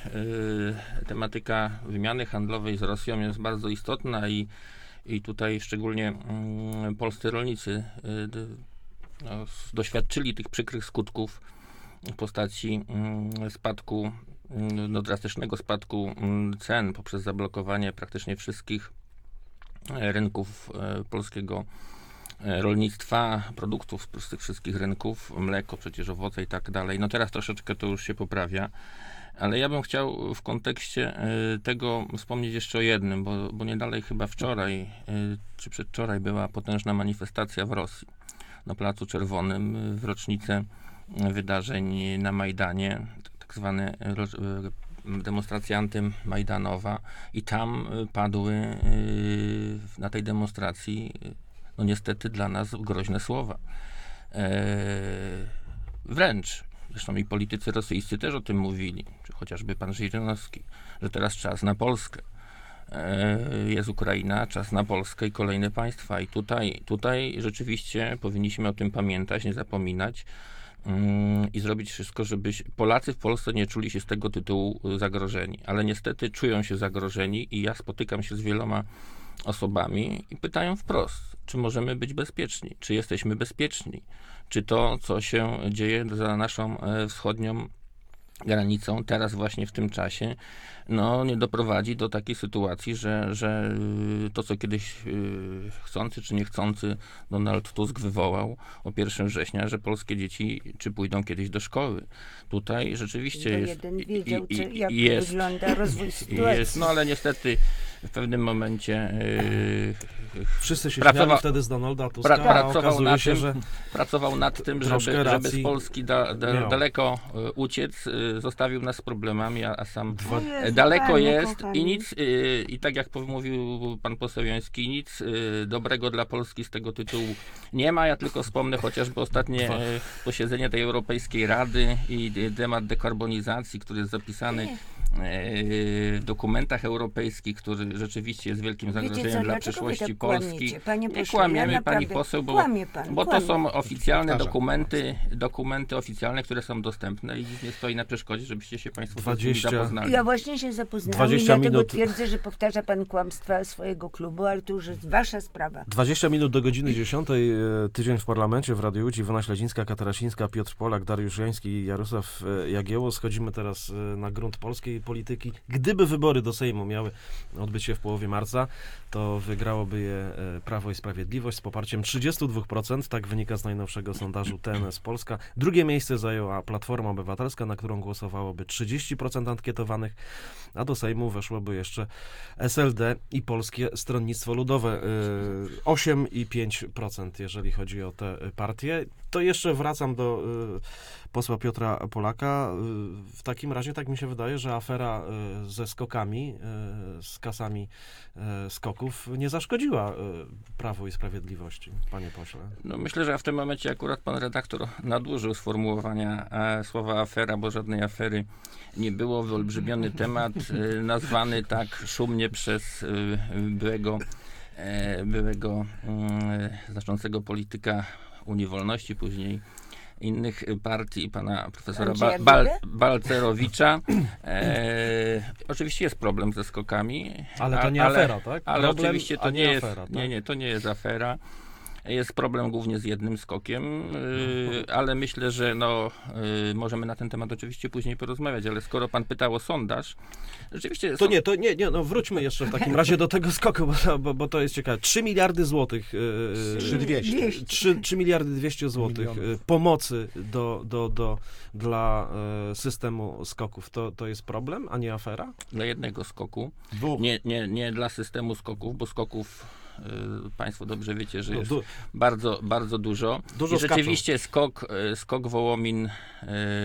y, tematyka wymiany handlowej z Rosją jest bardzo istotna i, i tutaj szczególnie y, polscy rolnicy y, d- no, s- doświadczyli tych przykrych skutków w postaci y, spadku, y, no, drastycznego spadku y, cen poprzez zablokowanie praktycznie wszystkich y, rynków y, polskiego y, rolnictwa, produktów z tych wszystkich rynków, mleko, przecież owoce i tak dalej. No teraz troszeczkę to już się poprawia, ale ja bym chciał w kontekście y, tego wspomnieć jeszcze o jednym, bo, bo nie dalej chyba wczoraj, y, czy przedwczoraj była potężna manifestacja w Rosji, na Placu Czerwonym, y, w rocznicę y, wydarzeń na Majdanie, tak zwane ro- y, demonstracja antymajdanowa i tam y, padły y, na tej demonstracji y, no niestety dla nas groźne słowa. E, wręcz, zresztą i politycy rosyjscy też o tym mówili, czy chociażby pan Żyrynowski, że teraz czas na Polskę. E, jest Ukraina, czas na Polskę i kolejne państwa. I tutaj, tutaj rzeczywiście powinniśmy o tym pamiętać, nie zapominać mm, i zrobić wszystko, żeby się- Polacy w Polsce nie czuli się z tego tytułu zagrożeni. Ale niestety czują się zagrożeni i ja spotykam się z wieloma osobami i pytają wprost, czy możemy być bezpieczni, czy jesteśmy bezpieczni, czy to, co się dzieje za naszą e, wschodnią granicą, teraz właśnie w tym czasie, no nie doprowadzi do takiej sytuacji, że, że y, to, co kiedyś y, chcący czy niechcący Donald Tusk wywołał o pierwszego września, że polskie dzieci czy pójdą kiedyś do szkoły. Tutaj rzeczywiście Bo jest... jeden wiedział, i- co, i- jak jest, wygląda rozwój sytuacji. jest, no ale niestety w pewnym momencie y, Wszyscy się Pracowa- śmiali wtedy z Donalda Tuska, pra- a pracował okazuje nad się, tym, że pracował nad tym, Troszkę żeby, żeby racji z Polski da, da, miał. daleko y, uciec, y, zostawił nas z problemami, a, a sam dwa, O Jezu, daleko Panie jest kochany. i nic, y, i tak jak mówił pan poseł Joński, nic y, dobrego dla Polski z tego tytułu nie ma. Ja tylko wspomnę chociażby ostatnie Dwa. y, posiedzenie tej Europejskiej Rady i y, temat dekarbonizacji, który jest zapisany w dokumentach europejskich, który rzeczywiście jest wielkim Wiecie zagrożeniem co, dla dlaczego przyszłości wy tak Polski. kłamiecie? Panie Nie pośle, kłamiemy, ja pani naprawdę- poseł, bo, kłamie pan, bo to kłamie. są oficjalne Powtarzam. dokumenty, dokumenty oficjalne, które są dostępne i nic nie stoi na przeszkodzie, żebyście się państwo z nimi dwadzieścia zapoznali. Ja właśnie się zapoznałam dwadzieścia i dlatego minut. twierdzę, że powtarza pan kłamstwa swojego klubu, ale to już jest wasza sprawa. dwadzieścia minut do godziny dziesiątej. e, Tydzień w parlamencie w Radiu Łódź. Iwona Śledzińska, Katarasińska, Piotr Polak, Dariusz Joński i Jarosław e, Jagiełło. Schodzimy teraz e, na grunt polskiej polityki. Gdyby wybory do Sejmu miały odbyć się w połowie marca, to wygrałoby je e, Prawo i Sprawiedliwość z poparciem trzydzieści dwa procent. Tak wynika z najnowszego sondażu T N S Polska. Drugie miejsce zajęła Platforma Obywatelska, na którą głosowałoby trzydzieści procent ankietowanych, a do Sejmu weszłoby jeszcze S L D i Polskie Stronnictwo Ludowe. y, osiem i pięć procent, jeżeli chodzi o te partie. To jeszcze wracam do y, posła Piotra Polaka. Y, w takim razie tak mi się wydaje, że afera y, ze skokami, y, z kasami y, skoków nie zaszkodziła y, Prawu i Sprawiedliwości, panie pośle. No myślę, że w tym momencie akurat pan redaktor nadużył sformułowania e, słowa afera, bo żadnej afery nie było. Wyolbrzymiony temat, e, nazwany tak szumnie przez e, byłego, e, byłego e, znaczącego polityka Unii Wolności, później innych partii, pana profesora ba- Andrzeja Bal- Dudę? Balcerowicza. E, oczywiście jest problem ze skokami. Ale to a- nie afera, tak? Ale Problem, oczywiście a to nie nie jest, afera, tak? nie, nie, to nie jest afera. Jest problem głównie z jednym skokiem, yy, ale myślę, że no, yy, możemy na ten temat oczywiście później porozmawiać, ale skoro pan pytał o sondaż, rzeczywiście... To są- nie, to nie, nie, no wróćmy jeszcze w takim razie do tego skoku, bo, bo, bo to jest ciekawe. trzy miliardy złotych. Yy, trzy dwieście. trzy, trzy miliardy dwieście złotych Milionów. y, pomocy do, do, do, dla y, systemu skoków. To, to jest problem, a nie afera? Dla jednego skoku, Dwóch. nie, nie, nie dla systemu skoków, bo skoków yy, państwo dobrze wiecie, że No, jest du, bardzo, bardzo dużo. Dużo I rzeczywiście skok, y, skok Wołomin y,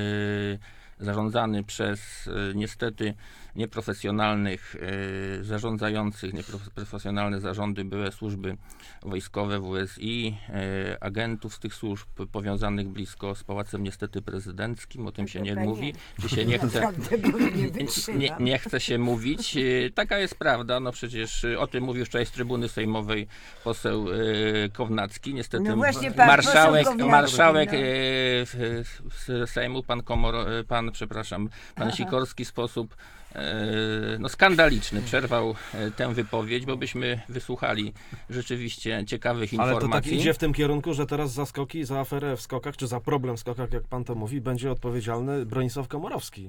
zarządzany przez y, niestety nieprofesjonalnych y, zarządzających, nieprofesjonalne zarządy, były służby wojskowe, W S I, y, agentów z tych służb powiązanych blisko z Pałacem niestety prezydenckim, o tym się nie Chyba nie. mówi, czy się nie chce. Naprawdę go nie Nie, wytrzymam. nie chce się mówić. Y, Taka jest prawda. No przecież y, o tym mówił wczoraj z trybuny sejmowej poseł y, Kownacki. Niestety No właśnie, m- pan marszałek, poseł Kownacki, marszałek no. y, w- w- z Sejmu, pan Komor, y, pan, przepraszam, pan Sikorski w sposób y, no, skandaliczny przerwał y, tę wypowiedź, bo byśmy wysłuchali rzeczywiście ciekawych ale to informacji. tak idzie w tym kierunku, że teraz za skoki, za aferę w skokach, czy za problem w skokach, jak pan to mówi, będzie odpowiedzialny Bronisław Komorowski.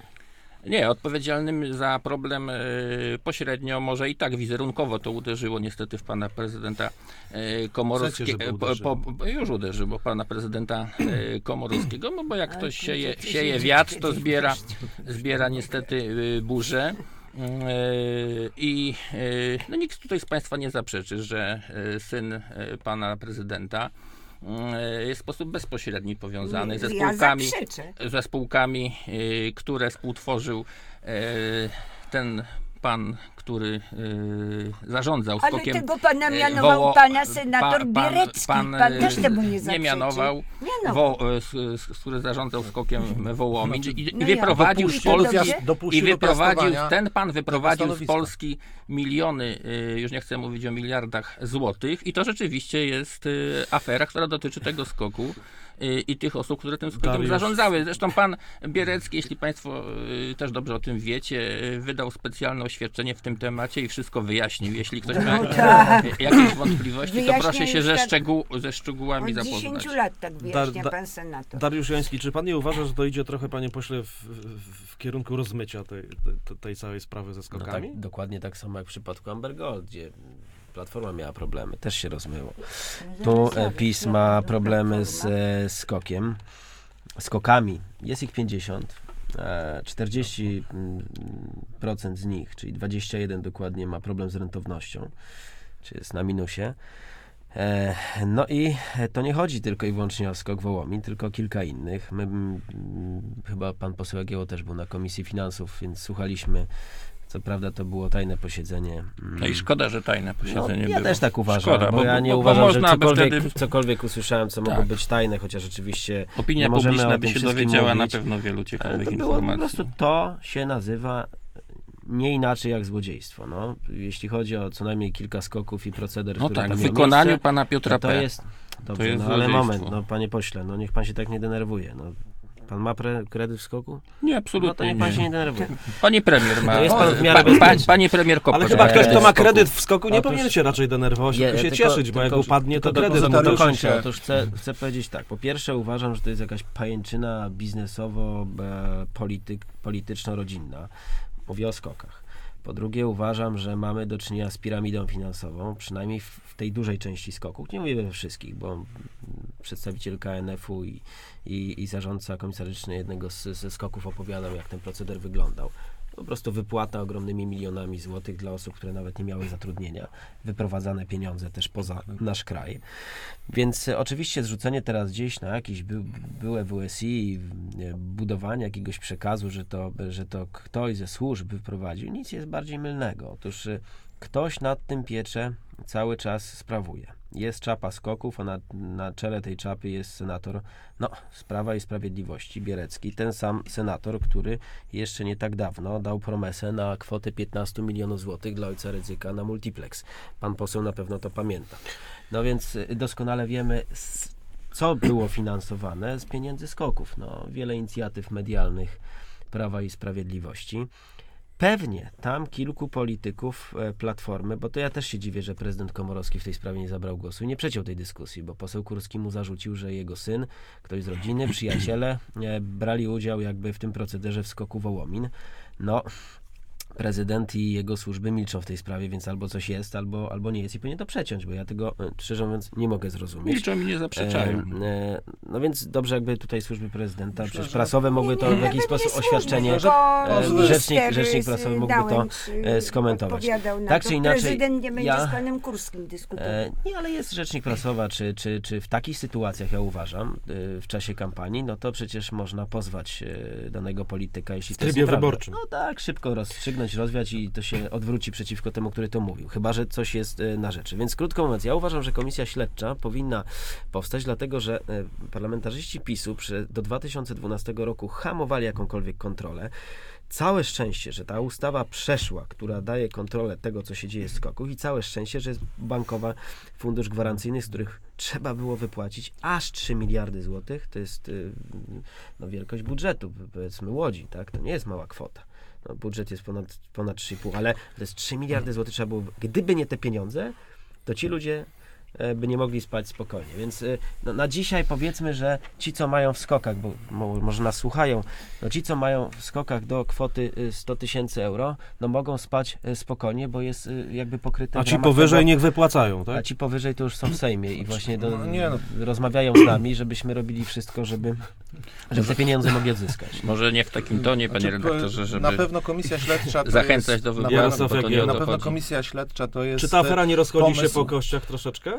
Nie, odpowiedzialnym za problem y, pośrednio, może i tak wizerunkowo to uderzyło niestety w pana prezydenta y, Komorowskiego. Chcecie, żeby Po, uderzyło. po, po, już uderzył, bo pana prezydenta y, Komorowskiego, no bo jak Ale ktoś to sieje, przecież sieje jest wiatr, to kiedyś zbiera, wreszcie. zbiera niestety y, burzę. Y, I y, no nikt tutaj z państwa nie zaprzeczy, że y, syn y, pana prezydenta y, jest w sposób bezpośredni powiązany ze Ja spółkami zaprzeczę. ze spółkami, y, które współtworzył y, ten pan, który y, zarządzał Ale skokiem. tego pana y, mianował Woło- pana senator pa- Bierecki. Pan, też y, temu nie nie zaprzeczy. mianował, Mianował. wo, y, s- s- który zarządzał skokiem Wołomin i, i No wyprowadził jak? z Polski Dopuścił do i wyprowadził, piastowania ten pan wyprowadził z stanowiska. Polski miliony, y, już nie chcę mówić o miliardach złotych i to rzeczywiście jest y, afera, która dotyczy tego skoku. y, i tych osób, które tym skokiem Dariusz. zarządzały. Zresztą pan Bierecki, jeśli państwo y, też dobrze o tym wiecie, y, wydał specjalne oświadczenie w tym temacie i wszystko wyjaśnił. Jeśli ktoś ma No tak. y, jakieś wątpliwości, to Wyjaśnia proszę się już ze, tak szczegół, ze szczegółami Od zapoznać. dziesięciu lat tak wyjaśnia Da- da- pan senator. Dariusz Joński, czy pan nie uważa, że to idzie trochę, panie pośle, w, w, w kierunku rozmycia tej, tej, tej całej sprawy ze No skokami? tak, dokładnie tak samo jak w przypadku Amber Gold, gdzie Platforma miała problemy, też się rozmyło. Tu e, PiS ma problemy z e, skokiem, skokami. Jest ich pięćdziesiąt. E, czterdzieści procent z nich, czyli dwadzieścia jeden dokładnie, ma problem z rentownością, czy jest na minusie. E, no i to nie chodzi tylko i wyłącznie o skok Wołomin, tylko kilka innych. My, m, chyba pan poseł Jagiełło też był na Komisji Finansów, więc słuchaliśmy. Co prawda to było tajne posiedzenie. No i szkoda, że tajne No, posiedzenie ja było. też tak uważam, Szkoda, bo, ja nie bo, uważam, bo że można by cokolwiek, wtedy... cokolwiek usłyszałem, co mogło Tak. być tajne, chociaż rzeczywiście Opinia nie możemy publiczna o by tym się wszystkim dowiedziała mówić. na pewno wielu Ale ciekawych to było po informacji. prostu, to się nazywa nie inaczej jak złodziejstwo. No. Jeśli chodzi o co najmniej kilka skoków i proceder, No które tak, tam w miał wykonaniu miejsce, pana Piotra to, to P. jest... Dobrze, jest no, ale złodziejstwo. moment, no panie pośle, no niech pan się tak nie denerwuje. No. Pan ma pre, kredyt w skoku? Nie, No to absolutnie niech pan się nie. nie denerwuje. Pani premier ma... No jest pan w miarę pa, pa, bezpieczny. panie premier Kopacz. Ale chyba ktoś, kto ma skoku. kredyt w skoku, nie Otóż- powinien się raczej denerwować, Nie, tylko się tylko- cieszyć, bo tylko- jak upadnie, to tylko kredyt do- mu do- dokończy. dokończę. Otóż chcę, chcę powiedzieć tak. Po pierwsze uważam, że to jest jakaś pajęczyna biznesowo e, polityk, polityczno-rodzinna. Mówię o skokach. Po drugie uważam, że mamy do czynienia z piramidą finansową, przynajmniej w, w tej dużej części skoków. Nie mówię we wszystkich, bo mm, przedstawiciel K N F-u i, i, i zarządca komisaryczny jednego z, ze skoków opowiadał, jak ten proceder wyglądał. Po prostu wypłata ogromnymi milionami złotych dla osób, które nawet nie miały zatrudnienia. Wyprowadzane pieniądze też poza nasz kraj. Więc e, oczywiście zrzucenie teraz gdzieś na jakieś by, byłe W S I, e, budowanie jakiegoś przekazu, że to, że to ktoś ze służb wyprowadził, nic jest bardziej mylnego. Otóż e, ktoś nad tym piecze cały czas sprawuje. Jest czapa skoków, a na, na czele tej czapy jest senator, no, z Prawa i Sprawiedliwości, Bierecki, ten sam senator, który jeszcze nie tak dawno dał promesę na kwotę piętnaście milionów złotych dla ojca Rydzyka na multiplex. Pan poseł na pewno to pamięta. No więc y, doskonale wiemy, s- co było finansowane z pieniędzy skoków. No, wiele inicjatyw medialnych Prawa i Sprawiedliwości. Pewnie tam kilku polityków e, Platformy, bo to ja też się dziwię, że prezydent Komorowski w tej sprawie nie zabrał głosu i nie przeciął tej dyskusji, bo poseł Kurski mu zarzucił, że jego syn, ktoś z rodziny, przyjaciele e, brali udział jakby w tym procederze w skoku Wołomin. No, prezydent i jego służby milczą w tej sprawie, więc albo coś jest, albo, albo nie jest i powinien to przeciąć, bo ja tego, e, szczerze mówiąc, nie mogę zrozumieć. Milczą i nie zaprzeczają. E, e, no więc dobrze, jakby tutaj służby prezydenta, Myślę, przecież że- prasowe mogły to w Nawet jakiś nie sposób służby, oświadczenie, tylko e, minister rzecznik, rzecznik z prasowy mógłby to Dałęcz, y, e, skomentować. odpowiadał na Tak to. czy inaczej, Prezydent nie będzie ja- z panem Kurskim dyskutował. E, nie, ale jest rzecznik prasowa, czy, czy, czy w takich sytuacjach, ja uważam, e, w czasie kampanii, no to przecież można pozwać e, danego polityka, jeśli W to jest trybie nieprawda. wyborczym. No tak, szybko rozstrzygnąć, rozwiać i to się odwróci przeciwko temu, który to mówił. Chyba że coś jest e, na rzeczy. Więc krótko mówiąc, ja uważam, że komisja śledcza powinna powstać, dlatego że e, parlamentarzyści PiSu przy, do dwa tysiące dwunastego roku hamowali jakąkolwiek kontrolę. Całe szczęście, że ta ustawa przeszła, która daje kontrolę tego, co się dzieje w skoków i całe szczęście, że jest bankowa fundusz gwarancyjny, z których trzeba było wypłacić aż trzy miliardy złotych. To jest y, no, wielkość budżetu, powiedzmy Łodzi, tak? To nie jest mała kwota. No, budżet jest ponad, ponad trzy i pół, ale to jest trzy miliardy złotych trzeba było... Gdyby nie te pieniądze, to ci ludzie e, by nie mogli spać spokojnie. Więc e, no, na dzisiaj powiedzmy, że ci, co mają w skokach, bo mo, może nas słuchają, no ci, co mają w skokach do kwoty y, sto tysięcy euro, no mogą spać y, spokojnie, bo jest y, jakby pokryte A w ci ramach powyżej tego, niech wypłacają, a tak? ci powyżej to już są w Sejmie i właśnie do, No nie, no. rozmawiają z nami, żebyśmy robili wszystko, żeby, żeby te pieniądze mogli odzyskać. Może nie w takim tonie, panie Znaczy, redaktorze, żeby Na pewno komisja śledcza to zachęcać jest, do na wyborów, Jarosław bo to nie Jagiełło. o Na to pewno chodzi. komisja śledcza to jest... Czy ta afera nie rozchodzi się pomysł- po kościach troszeczkę?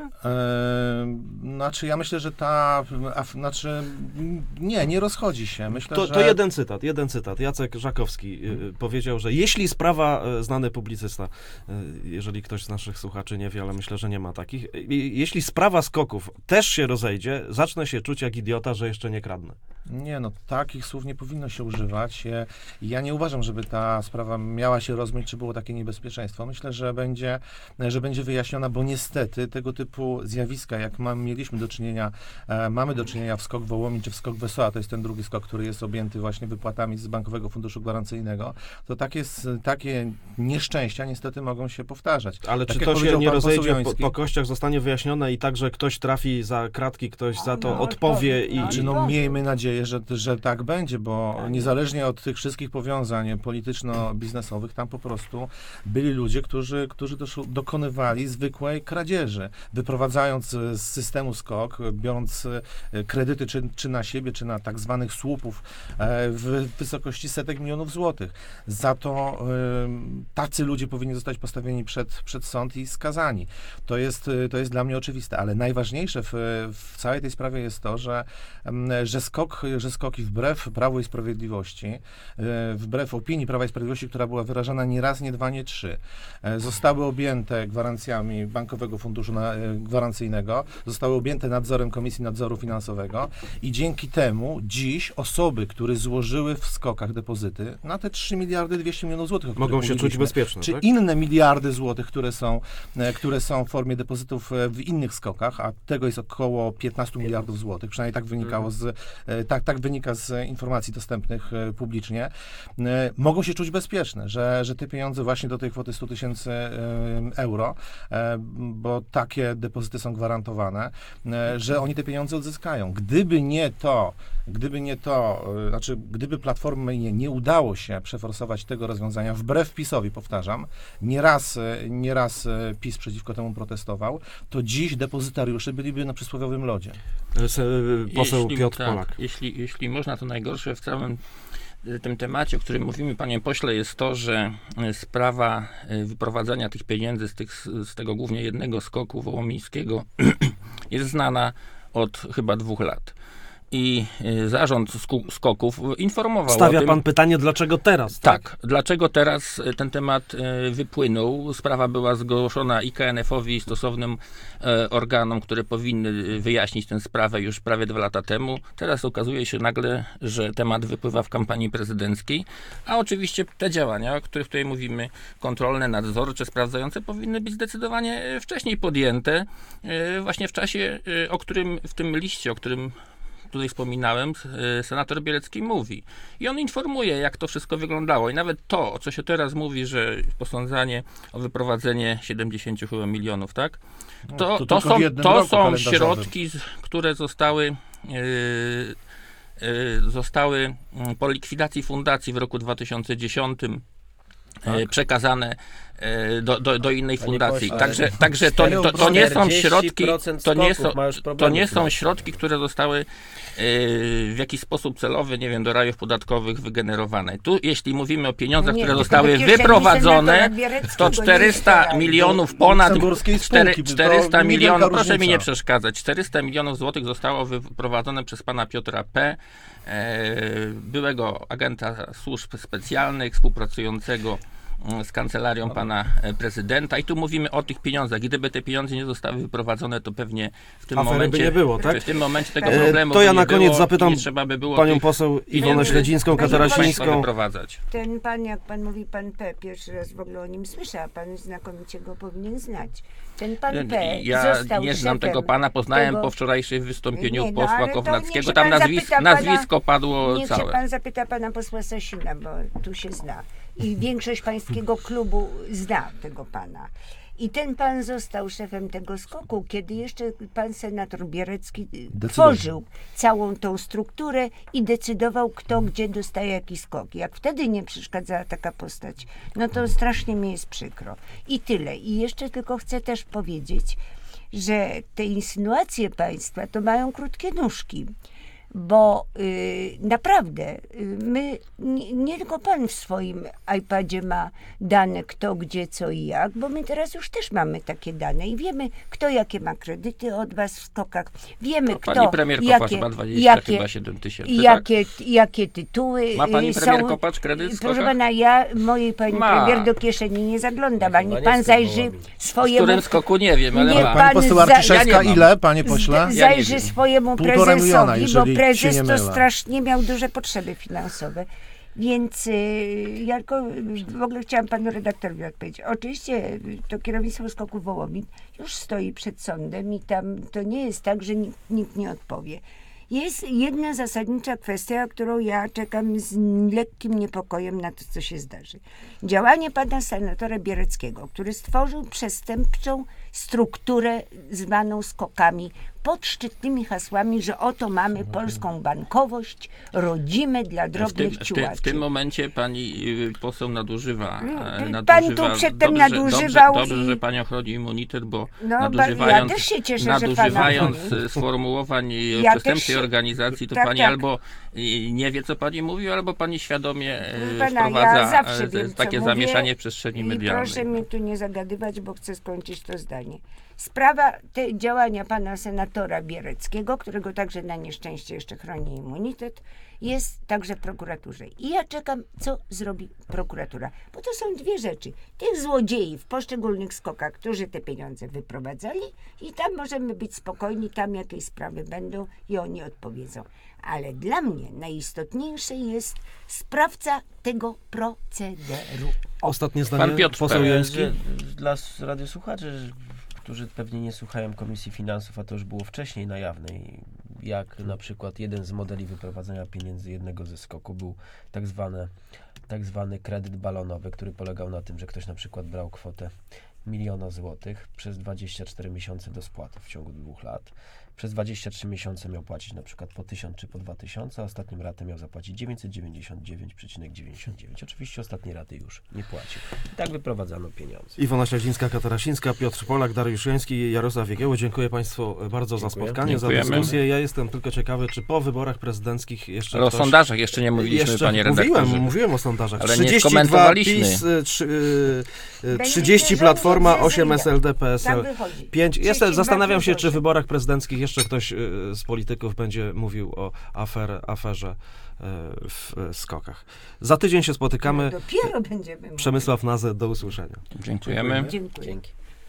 E, znaczy, ja myślę, że ta... A, znaczy, nie, nie rozchodzi się. Myślę, To, że... to jeden cytat, jeden cytat. Jacek Żakowski y, powiedział, że jeśli sprawa, y, znany publicysta, y, jeżeli ktoś z naszych słuchaczy nie wie, ale myślę, że nie ma takich, y, jeśli sprawa skoków też się rozejdzie, zacznę się czuć jak idiota, że jeszcze nie kradnę. Nie, no takich słów nie powinno się używać. E, Ja nie uważam, żeby ta sprawa miała się rozmyć, czy było takie niebezpieczeństwo. Myślę, że będzie, że będzie wyjaśniona, bo niestety tego typu typu zjawiska, jak mam, mieliśmy do czynienia, e, mamy do czynienia w SKOK Wołomin czy w SKOK Wesoła, to jest ten drugi skok, który jest objęty właśnie wypłatami z Bankowego Funduszu Gwarancyjnego, to takie, takie nieszczęścia niestety mogą się powtarzać. Ale tak czy jak to się powiedział nie pan poseł rozejdzie po, Joński, po kościach, zostanie wyjaśnione i tak, że ktoś trafi za kratki, ktoś za to No, odpowie i... no, Czy no, miejmy nadzieję, że, że tak będzie, bo Tak. niezależnie od tych wszystkich powiązań polityczno-biznesowych, tam po prostu byli ludzie, którzy, którzy też dokonywali zwykłej kradzieży, wyprowadzając z systemu SKOK, biorąc kredyty czy, czy na siebie, czy na tak zwanych słupów w wysokości setek milionów złotych. Za to tacy ludzie powinni zostać postawieni przed, przed sąd i skazani. To jest, to jest dla mnie oczywiste, ale najważniejsze w, w całej tej sprawie jest to, że, że, skok, że skoki wbrew Prawu i Sprawiedliwości, wbrew opinii Prawa i Sprawiedliwości, która była wyrażana nie raz, nie dwa, nie trzy, zostały objęte gwarancjami Bankowego Funduszu Gwarancyjnego, zostały objęte nadzorem Komisji Nadzoru Finansowego i dzięki temu dziś osoby, które złożyły w skokach depozyty na te trzy miliardy dwieście milionów złotych, o których Mogą się czuć mówiliśmy, bezpieczne, czy tak? inne miliardy złotych, które są, które są w formie depozytów w innych skokach, a tego jest około piętnaście miliardów złotych, przynajmniej tak wynikało z, tak, tak wynika z informacji dostępnych publicznie, mogą się czuć bezpieczne, że, że te pieniądze właśnie do tej kwoty sto tysięcy euro, bo takie depozyty są gwarantowane, że oni te pieniądze odzyskają. Gdyby nie to, gdyby nie to, znaczy gdyby Platformie nie, nie udało się przeforsować tego rozwiązania, wbrew PiS-owi, powtarzam, nieraz, nieraz PiS przeciwko temu protestował, to dziś depozytariusze byliby na przysłowiowym lodzie. Poseł Jeśli- Piotr tak, Polak. Jeśli, jeśli można, to najgorsze w całym y, tym temacie, o którym mówimy, panie pośle, jest to, że y, sprawa y, wyprowadzania tych pieniędzy z, tych, z tego głównie jednego skoku wołomińskiego jest znana od chyba dwóch lat. I y, zarząd sku- skoków informował o Stawia tym. pan pytanie, dlaczego teraz? Tak, dlaczego teraz y, ten temat y, wypłynął? Sprawa była zgłoszona i K N F-owi, i stosownym e, organom, które powinny y, wyjaśnić tę sprawę już prawie dwa lata temu. Teraz okazuje się nagle, że temat wypływa w kampanii prezydenckiej, a oczywiście te działania, o których tutaj mówimy, kontrolne, nadzorcze, sprawdzające, powinny być zdecydowanie y, wcześniej podjęte, y, właśnie w czasie, y, o którym, w tym liście, o którym tutaj wspominałem, y, senator Bierecki mówi. I on informuje, jak to wszystko wyglądało. I nawet to, o co się teraz mówi, że posądzanie o wyprowadzenie siedemdziesiąt chyba milionów, tak? To, to to, tylko są, w jednym to roku są kalendarzowym. środki, z- które zostały yy, yy, zostały mm, po likwidacji fundacji w roku dwa tysiące dziesiątym yy, przekazane yy, do, do, do innej Panie fundacji. pośle, Także, ale także to, to, to nie są środki, to nie są, ma już to problemy nie są finansowe. środki, które zostały yy, w jakiś sposób celowy, nie wiem, do rajów podatkowych wygenerowane. Tu, jeśli mówimy o pieniądzach, Nie, które tylko zostały do kieszeni wyprowadzone, senatora Biereckiego, to nie czterysta do- milionów, do ponad luksemburskiej cztery- spółki, to czterysta niewielka milionów, proszę mi różnica. nie przeszkadzać, czterysta milionów złotych zostało wyprowadzone przez pana Piotra P., e, byłego agenta służb specjalnych, współpracującego mm, z kancelarią pana e, prezydenta. I tu mówimy o tych pieniądzach. Gdyby te pieniądze nie zostały wyprowadzone, to pewnie w tym Afery by momencie nie było, tak? w tym momencie tego E, problemu to ja by nie na koniec było, zapytam nie trzeba by było Panią tych poseł Iwonę pieniędzy Śledzińską, Panie Katarasińską. państwa wyprowadzać. Ten pan, jak pan mówi, pan P., pierwszy raz w ogóle o nim słyszę, a pan znakomicie go powinien znać. Ten pan P. Ja został nie znam szefem tego pana, poznałem tego- po wczorajszym wystąpieniu Nie, no, posła ale to Kownackiego. niech się Tam pan nazwis, zapyta pana- nazwisko padło Niech się całe. pan zapyta pana posła Sasina, bo tu się zna. I większość pańskiego klubu zna tego pana. I ten pan został szefem tego skoku, kiedy jeszcze pan senator Bierecki Decydował. tworzył całą tą strukturę i decydował, kto gdzie dostaje jaki skok. Jak wtedy nie przeszkadzała taka postać, no to strasznie mi jest przykro. I tyle. I jeszcze tylko chcę też powiedzieć, że te insynuacje państwa to mają krótkie nóżki. Bo y, naprawdę y, my, nie, nie tylko pan w swoim iPadzie ma dane kto, gdzie, co i jak, bo my teraz już też mamy takie dane i wiemy, kto jakie ma kredyty od was w skokach, wiemy No, kto, pani premier Kopacz jakie, ma dwadzieścia jakie, chyba siedem tysięcy, jakie, jakie tytuły Ma pani y, premier są. Kopacz kredyt w Proszę skokach? pana, ja mojej pani Ma. premier do kieszeni nie zaglądam, Ja ani chyba nie pan z tym zajrzy wołami. Z swojemu... którym skoku nie wiem, ale Nie, ma. pan Pani poseł za- Arciszewska, Ja nie mam. ile, panie pośle? Z- Ja nie Zajrzy wiem. swojemu Półtora miliona, prezesowi, bo jeżeli się prezes nie to mylę. strasznie miał duże potrzeby finansowe. Więc y, ja tylko w ogóle chciałam panu redaktorowi odpowiedzieć. Oczywiście to kierownictwo Skoku Wołomin już stoi przed sądem i tam to nie jest tak, że nikt, nikt nie odpowie. Jest jedna zasadnicza kwestia, którą ja czekam z lekkim niepokojem na to, co się zdarzy. Działanie pana senatora Biereckiego, który stworzył przestępczą strukturę zwaną skokami pod szczytnymi hasłami, że oto mamy polską bankowość, rodzime dla W tym, drobnych w, tym, ciułaczy. w tym momencie pani y, poseł nadużywa. No, e, pan nadużywa. tu przedtem dobrze, nadużywał Dobrze, dobrze i- że pani chroni immunitet, bo No, ba- nadużywając, ja też się cieszę, że pana nadużywając chroni. e, sformułowań e, Ja przestępczej też się- organizacji, to tak, pani tak. albo e, nie wie, co pani mówi, albo pani świadomie e, Proszę pana, wprowadza ja zawsze e, wiem, co takie mówię zamieszanie w przestrzeni I medialnej. proszę mnie tu nie zagadywać, bo chcę skończyć to zdanie. Sprawa te działania pana senatora Biereckiego, którego także na nieszczęście jeszcze chroni immunitet, jest także w prokuraturze. I ja czekam, co zrobi prokuratura. Bo to są dwie rzeczy. Tych złodziei w poszczególnych skokach, którzy te pieniądze wyprowadzali i tam możemy być spokojni, tam jakieś sprawy będą i oni odpowiedzą. Ale dla mnie najistotniejszy jest sprawca tego procederu. Ostatnie zdanie, Pan Piotr poseł P. Joński. Że Dla s- radiosłuchaczy, którzy pewnie nie słuchają Komisji Finansów, a to już było wcześniej na jawnej, jak na przykład jeden z modeli wyprowadzania pieniędzy jednego ze skoku był tak zwany, tak zwany kredyt balonowy, który polegał na tym, że ktoś na przykład brał kwotę miliona złotych przez dwadzieścia cztery miesiące do spłaty w ciągu dwóch lat. Przez dwadzieścia trzy miesiące miał płacić na przykład po tysiąc czy po dwa tysiące, a ostatnim ratę miał zapłacić dziewięćset dziewięćdziesiąt dziewięć przecinek dziewięćdziesiąt dziewięć. Oczywiście ostatniej raty już nie płacił. I tak wyprowadzano pieniądze. Iwona Śledzińska, Katarasińska, Piotr Polak, Dariusz Joński i Jarosław Jegiełło. Dziękuję państwu bardzo za Dziękuję. spotkanie, za Dziękujemy. dyskusję. Ja jestem tylko ciekawy, czy po wyborach prezydenckich jeszcze Ale o ktoś... sondażach jeszcze nie mówiliśmy, Jeszcze panie redaktorze. mówiłem, mówiłem o sondażach. Ale nie trzydzieści dwa skomentowaliśmy. PiS, y, trzy- y, y, Będzie trzydzieści rządził Platforma, Zezenia. osiem S L D, P S Tak L, wychodzi. pięć. Jestem, trzydzieści dwa zastanawiam się, plus czy w osiem. wyborach prezydenckich jeszcze ktoś y, z polityków będzie mówił o afer, aferze y, w y, skokach. Za tydzień się spotykamy. No dopiero będziemy mówić. Przemysław Nazę, do usłyszenia. Dziękujemy. Dziękuję. Dzięki.